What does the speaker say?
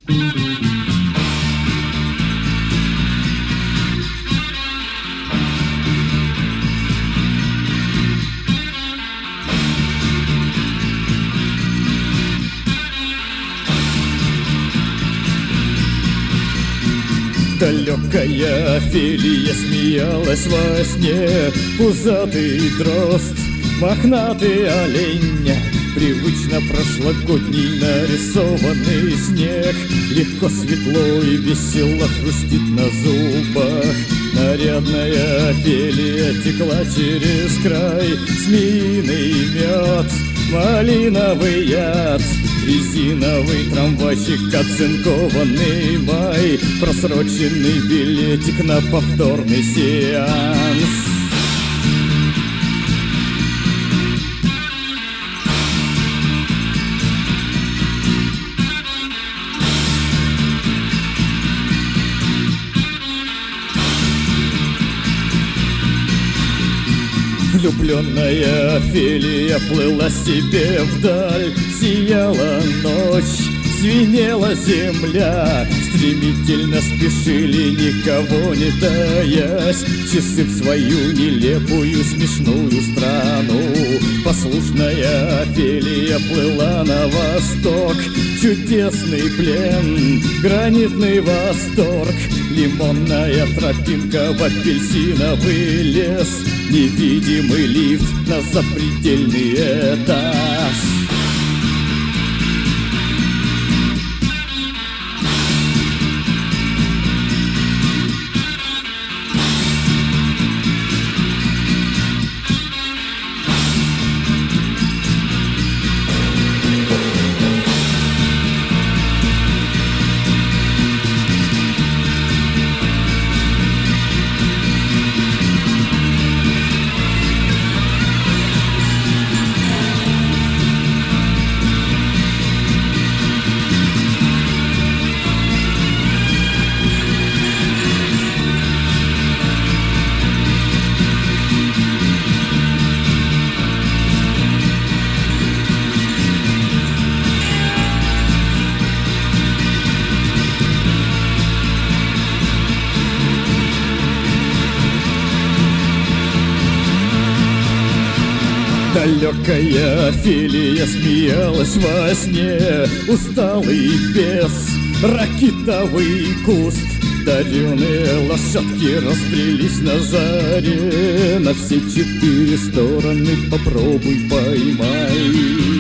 Далекая Офелия смеялась во сне. Пузатый дрозд, мохнатый олень, привычно прошлогодний нарисованный снег. Легко, светло и весело хрустит на зубах. Нарядная Офелия текла через край. Змеиный мед, малиновый яд, резиновый трамвайчик, оцинкованный май, просроченный билетик на повторный сеанс. Влюбленная Офелия плыла себе вдаль. Сияла ночь, звенела земля. Стремительно спешили, никого не таясь, часы в свою нелепую смешную страну. Послушная Офелия плыла на восток. Чудесный плен, гранитный восторг, лимонная тропинка в апельсиновый лес, невидимый лифт на запредельный этаж. Далекая Офелия смеялась во сне. Усталый бес, ракитовый куст, дареные лошадки разбрелись на заре. На все четыре стороны попробуй поймай.